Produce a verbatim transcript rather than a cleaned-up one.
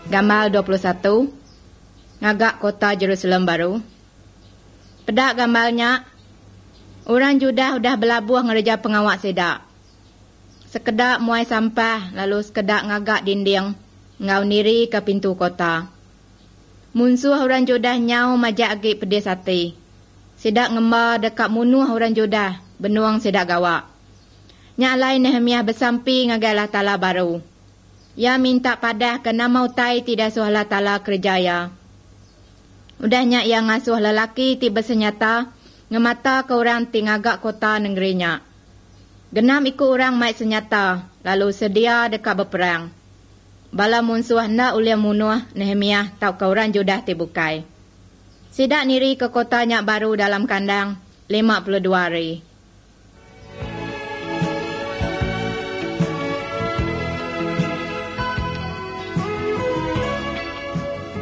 Gambar dua puluh satu. Ngagak kota Jerusalem baru. Pedak gambarnya, orang Judah udah berlabuh ngereja pengawak sedak. Sekedak muai sampah, lalu sekedak ngagak dinding, ngau niri ke pintu kota. Munsuh orang Judah nyau majak agi pedis hati. Sedak ngembar dekat munuh orang Judah, benuang sedak gawak. Nyak lain Nehemiah bersampi ngagalah tala baru. Ya minta padah kena mau tai tidak suhlah tala kerjaya. Udahnya yang ngasuh lelaki tiba senyata, ngemata ke orang tingagak kota negerinya. Genam ikut orang mai senyata, lalu sedia dekat berperang. Bala munsuh nak ulia munuh Nehemiah tau ke orang Judah tibukai. Sidak niri ke kota nyak baru dalam kandang lima puluh dua hari.